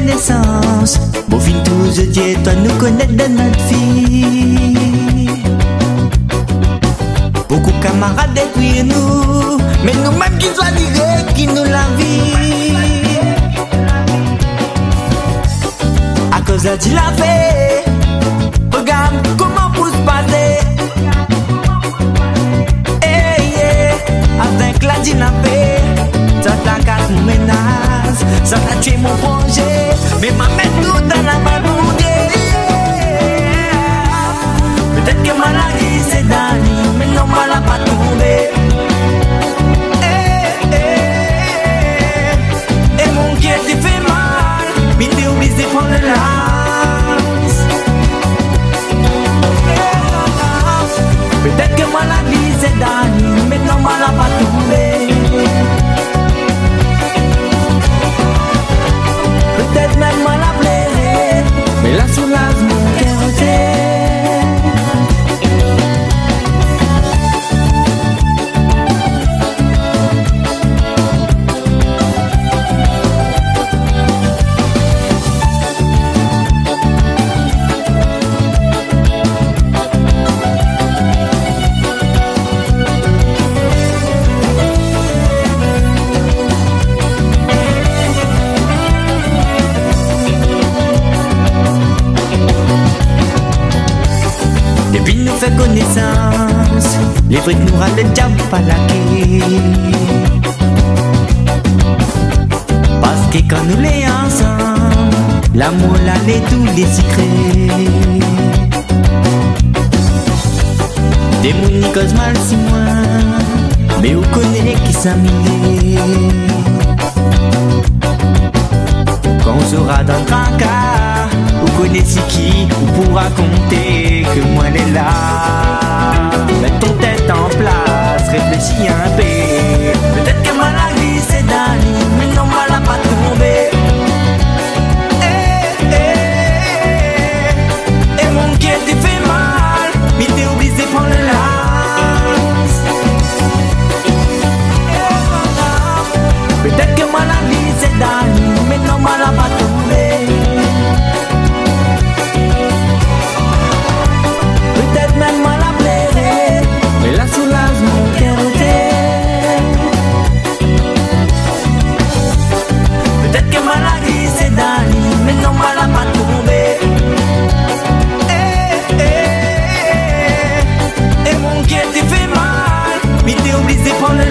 connaissance. Bon fin tous Dieu, toi nous connaître de notre vie. Beaucoup de camarades depuis nous, mais nous-mêmes qui soient directs, qui nous la vie. À cause de Dieu la fait, regarde comment vous se passer. Avec la dynapée, ça t'a cassé mon ménage, ça t'a tué mon projet, mais m'a mis tout dans la maladie. Peut-être que maladie c'est Dani, mais non, mal a pas tombé. Et mon cœur t'y fait mal, mais t'es obligé de prendre le lance. Peut-être que maladie c'est Dani, mais non, mal a pas tombé. Peut-être même mal a plairé, mais la soulage mon cœur fait connaissance, les vrais nous râlent le diable pas laqué. Parce que quand nous les ensemble, l'amour l'allait tous les secrets. Des mounis cause mal si moins, mais vous connaissez qui s'amuser. Quand on sera dans le tracas, vous connaissez qui, vous pourra compter que moi elle est là. Mets ton tête en place, réfléchis un peu. Peut-être que maladie c'est Dani, mais non mal a pas tombé. Et mon cœur t'y fait mal, mais t'es obligé de prendre le lance. Peut-être que maladie c'est Dani, mais non mal a pas tombé. Peut-être même mal à plaire, mais la soulage mon cœur peut-être que maladie c'est Dani, mais non mal à pas tomber. Et mon cœur t'y fait mal, mais t'es obligé de prendre